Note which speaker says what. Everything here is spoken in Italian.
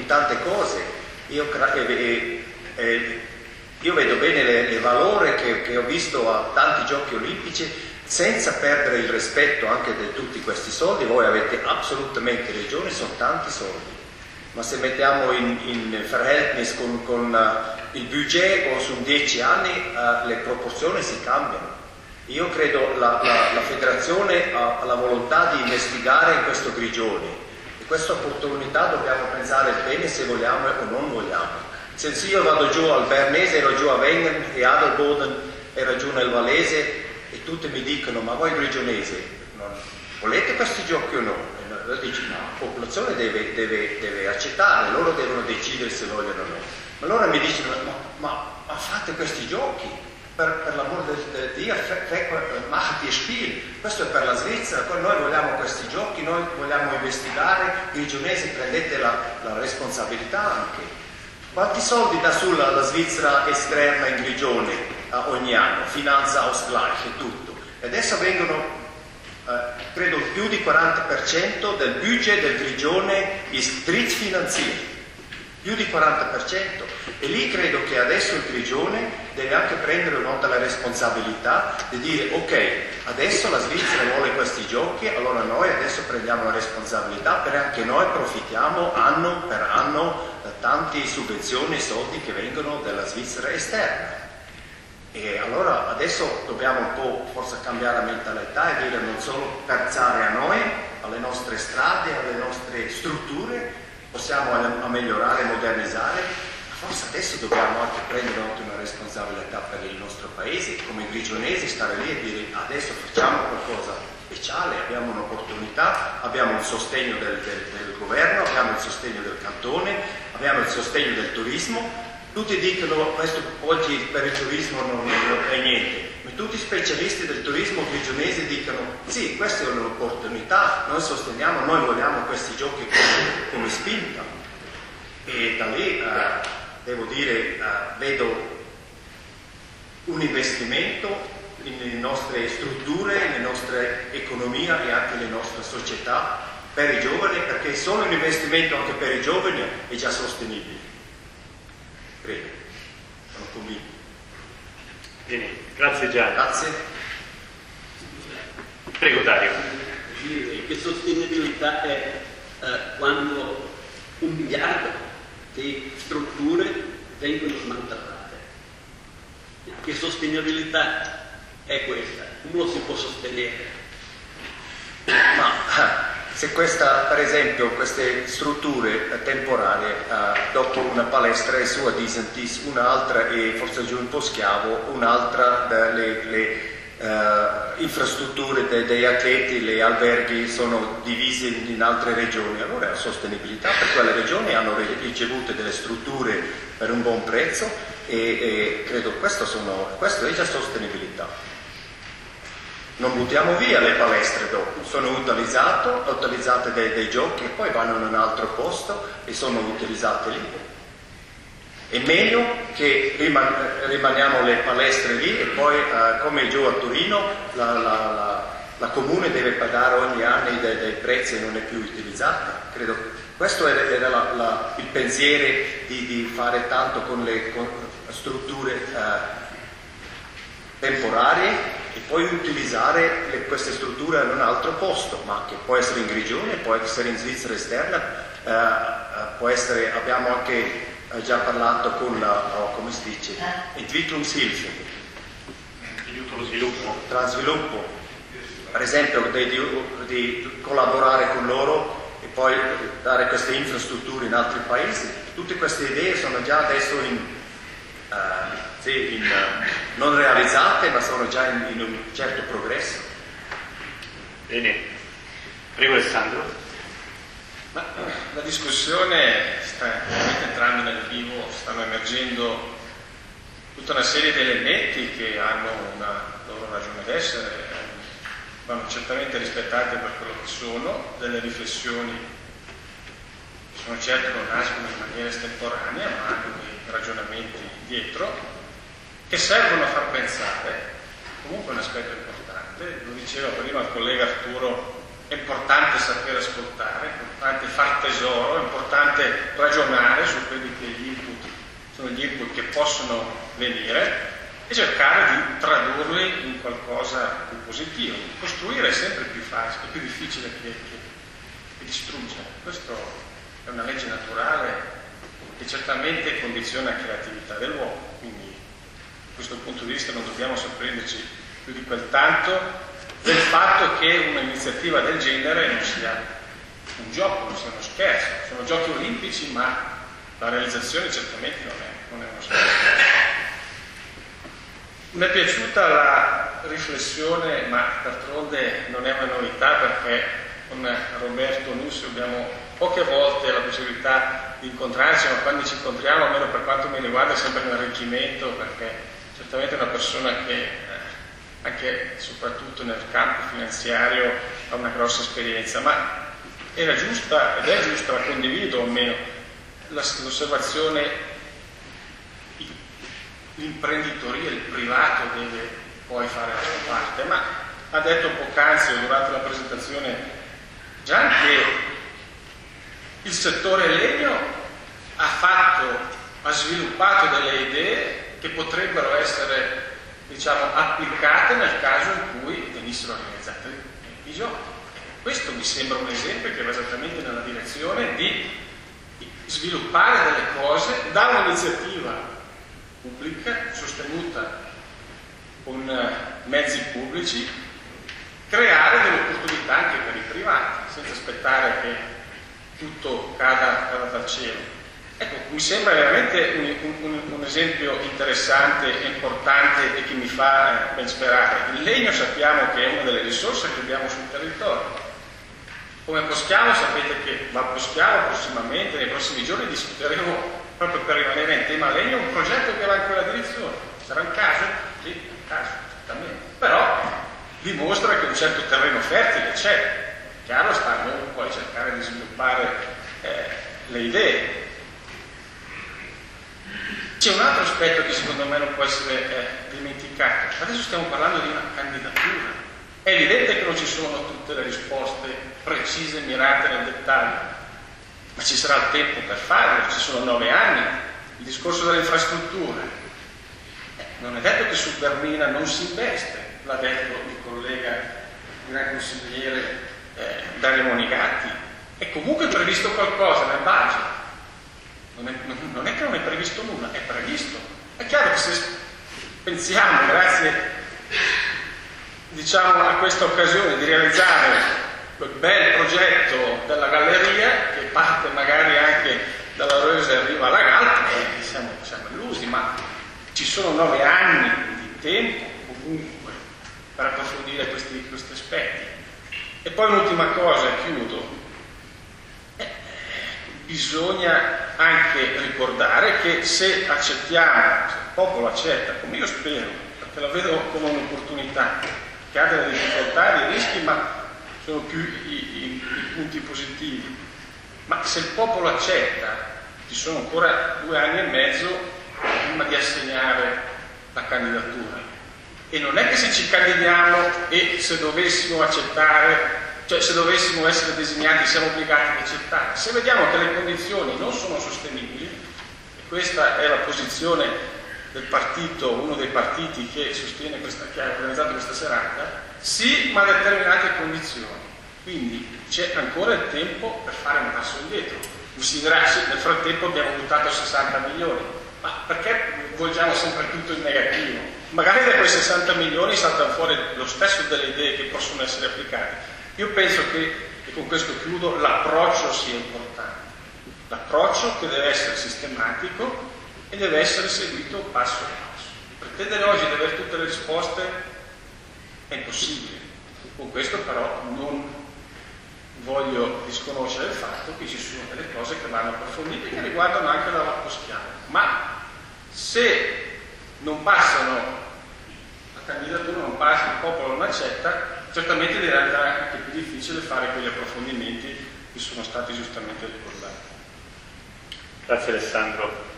Speaker 1: tante cose. Io vedo bene il valore che ho visto a tanti giochi olimpici, senza perdere il rispetto anche di tutti questi soldi. Voi avete assolutamente ragione, sono tanti soldi, ma se mettiamo in verhältnis con il budget o su 10 anni le proporzioni si cambiano. Io credo la federazione ha la volontà di investigare in questo Grigioni, e questa opportunità dobbiamo pensare bene se vogliamo o non vogliamo. Se io vado giù al Bernese, ero giù a Wengen e Adelboden, ero giù nel Valese, e tutti mi dicono: ma voi grigionesi volete questi giochi o no? E io dico: no, la popolazione deve accettare, loro devono decidere se vogliono o no. Ma allora mi dicono: ma fate questi giochi, per l'amore di Dio, macht ihr Spiel, questo è per la Svizzera, poi noi vogliamo questi giochi, noi vogliamo investigare, grigionesi prendete la responsabilità anche. Quanti soldi dà sulla la Svizzera esterna in Grigione ogni anno? Finanza, Ausgleich e tutto. E adesso vengono, credo, più di 40% del budget del Grigione drittfinanziert. Più di 40%. E lì credo che adesso il Grigione deve anche prendere nota la responsabilità di dire: ok, adesso la Svizzera vuole questi giochi, allora noi adesso prendiamo la responsabilità, per anche noi profittiamo anno per anno da tante subvenzioni e soldi che vengono dalla Svizzera esterna. E allora adesso dobbiamo un po' forse cambiare la mentalità e dire non solo pensare a noi, alle nostre strade, alle nostre strutture, possiamo migliorare, modernizzare, ma forse adesso dobbiamo anche prendere una responsabilità per il nostro paese, come grigionesi, stare lì e dire: adesso facciamo qualcosa speciale, abbiamo un'opportunità, abbiamo il sostegno del governo, abbiamo il sostegno del cantone, abbiamo il sostegno del turismo. Tutti dicono: questo oggi per il turismo non è niente, ma tutti i specialisti del turismo grigionesi dicono: sì, questa è un'opportunità, noi sosteniamo, noi vogliamo questi giochi come spinta. E da lì devo dire, vedo un investimento nelle nostre strutture, nelle nostre economia e anche nelle nostre società per i giovani, perché solo un investimento anche per i giovani è già sostenibile. Credo, sono convinto.
Speaker 2: Bene, grazie Gianni.
Speaker 1: Grazie.
Speaker 2: Prego Dario.
Speaker 3: Che sostenibilità è quando 1 miliardo di strutture vengono smantellate? Che sostenibilità è questa? Come lo si può sostenere?
Speaker 1: Ma se per esempio queste strutture temporanee, dopo una palestra è su a Disentis, un'altra è forse giù in Poschiavo, un'altra le infrastrutture degli atleti, gli alberghi sono divisi in altre regioni, allora la sostenibilità per quelle regioni hanno ricevuto delle strutture per un buon prezzo e credo questo è già sostenibilità. Non buttiamo via le palestre dopo, sono utilizzate dei giochi e poi vanno in un altro posto e sono utilizzate lì. È meglio che rimaniamo le palestre lì e poi, come giù a Torino, la comune deve pagare ogni anno dei prezzi e non è più utilizzata. Credo questo era il pensiero di fare tanto con le strutture temporarie e poi utilizzare queste strutture in un altro posto, ma che può essere in Grigione, può essere in Svizzera esterna, può essere, abbiamo anche già parlato con come si dice, Entwicklungshilfe, sviluppo, per esempio di collaborare con loro e poi dare queste infrastrutture in altri paesi. Tutte queste idee sono già adesso non realizzate, ma sono già in un certo progresso.
Speaker 2: Bene, prego Alessandro.
Speaker 4: Ma la discussione sta entrando nel vivo, stanno emergendo tutta una serie di elementi che hanno una loro ragione d'essere, vanno certamente rispettate per quello che sono, delle riflessioni che sono certo non nascono in maniera estemporanea, ma hanno dei ragionamenti dietro che servono a far pensare. Comunque è un aspetto importante, lo diceva prima il collega Arturo è importante sapere ascoltare, è importante far tesoro, è importante ragionare su quelli che sono gli input che possono venire e cercare di tradurli in qualcosa di positivo. Costruire è sempre più facile, è più difficile che distruggere. Questa è una legge naturale che certamente condiziona anche l'attività dell'uomo, quindi da questo punto di vista non dobbiamo sorprenderci più di quel tanto del fatto che un'iniziativa del genere non sia un gioco, non sia uno scherzo. Sono giochi olimpici, ma la realizzazione certamente non è uno scherzo. Mi è piaciuta la riflessione, ma d'altronde non è una novità perché con Roberto Nussio abbiamo poche volte la possibilità di incontrarci, ma quando ci incontriamo, almeno per quanto mi riguarda, è sempre un arricchimento, perché certamente è una persona che anche e soprattutto nel campo finanziario ha una grossa esperienza, ma era giusta ed è giusta, la condivido o meno, l'osservazione: l'imprenditoria, il privato deve poi fare la sua parte, ma ha detto poc'anzi durante la presentazione già che il settore legno ha sviluppato delle idee che potrebbero essere, diciamo, applicate nel caso in cui venissero realizzate i giochi. Questo mi sembra un esempio che va esattamente nella direzione di sviluppare delle cose da un'iniziativa pubblica sostenuta con mezzi pubblici, creare delle opportunità anche per i privati senza aspettare che tutto cada dal cielo. Ecco, mi sembra veramente un esempio interessante e importante e che mi fa ben sperare. Il legno sappiamo che è una delle risorse che abbiamo sul territorio. Come Poschiavo, sapete che va a Poschiavo prossimamente, nei prossimi giorni discuteremo, proprio per rimanere in tema legno, un progetto che va in quella direzione. Sarà un caso? Sì, un caso, certamente. Però dimostra che un certo terreno fertile c'è. Chiaro sta a noi poi cercare di sviluppare le idee. C'è un altro aspetto che secondo me non può essere dimenticato. Adesso stiamo parlando di una candidatura. È evidente che non ci sono tutte le risposte precise, mirate nel dettaglio, ma ci sarà il tempo per farlo, ci sono 9 anni. Il discorso delle infrastrutture. Non è detto che su Bernina non si investe, l'ha detto il collega, il gran consigliere Dario Monigatti. È comunque previsto qualcosa nel budget. Non è che non è previsto nulla, è previsto. È chiaro che se pensiamo, grazie diciamo a questa occasione, di realizzare quel bel progetto della galleria, che parte magari anche dalla Rosa e arriva alla Galta, siamo illusi, ma ci sono 9 anni di tempo comunque per approfondire questi aspetti. E poi un'ultima cosa, chiudo. Bisogna anche ricordare che se accettiamo, se il popolo accetta, come io spero, perché la vedo come un'opportunità, che ha delle difficoltà, dei rischi, ma sono più i punti positivi. Ma se il popolo accetta, ci sono ancora 2 anni e mezzo prima di assegnare la candidatura. E non è che se ci candidiamo e se dovessimo accettare, cioè se dovessimo essere designati siamo obbligati ad accettare. Se vediamo che le condizioni non sono sostenibili, e questa è la posizione del partito, uno dei partiti che sostiene che ha organizzato questa serata, sì, ma a determinate condizioni. Quindi c'è ancora il tempo per fare un passo indietro. Si dirà, sì, nel frattempo abbiamo buttato 60 milioni, ma perché volgiamo sempre tutto in negativo? Magari da quei 60 milioni saltano fuori lo stesso delle idee che possono essere applicate. Io penso che, e con questo chiudo, l'approccio sia importante. L'approccio che deve essere sistematico e deve essere seguito passo passo. Pretendere oggi di avere tutte le risposte è impossibile. Con questo però non voglio disconoscere il fatto che ci sono delle cose che vanno approfondite, che riguardano anche la Poschiavo. Ma se non passano, la candidatura non passa, il popolo non accetta, certamente diventa anche più difficile fare quegli approfondimenti che sono stati giustamente ricordati.
Speaker 2: Grazie Alessandro.